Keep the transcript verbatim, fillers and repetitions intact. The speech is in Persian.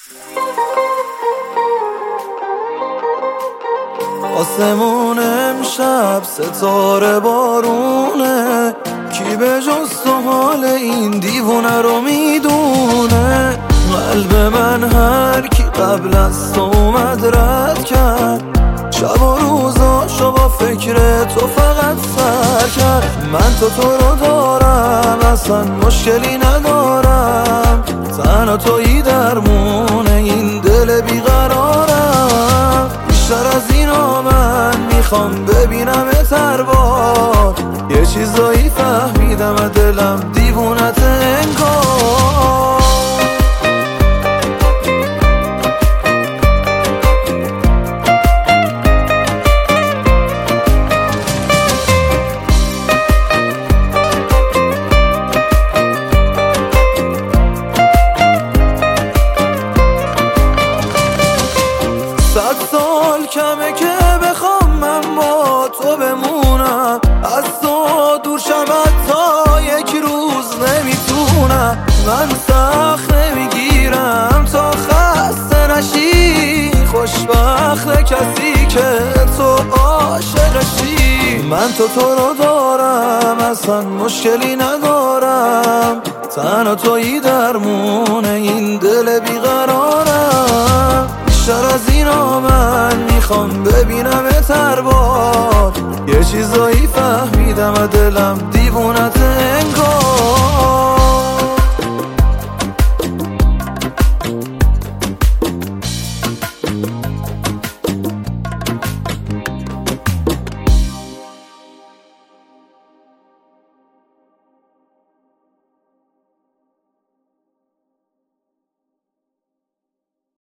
آسمون امشب ستاره بارونه، کی به جز تو حال این دیوونه رو میدونه؟ قلب من هر کی قبل از تو اومد رد کرد، شب و روزاشو با فکر تو فقط سر کرد. من تو تو رو دارم، اصلا مشکلی ندارم، تنها تویی درمون این دل بیقرارم. بیشتر از اینا من میخوام ببینمت هر بار، یه چیزایی فهمیدم از دلم دیوونت انگار. صد سال کمه که بخوام من با تو بمونم، از تو دور شود تا یک روز نمیتونم. من سخت نمیگیرم تا خسته نشی، خوشبخت کسی که تو عاشقشی. من تو تو رو دارم، اصلا مشکلی ندارم، تنها تویی درمون این دل بیقرارم. بیشتر از اینا من میخوام ببینمت هر بار، یه چیزایی فهمیدم از دلم دیوونت انگار.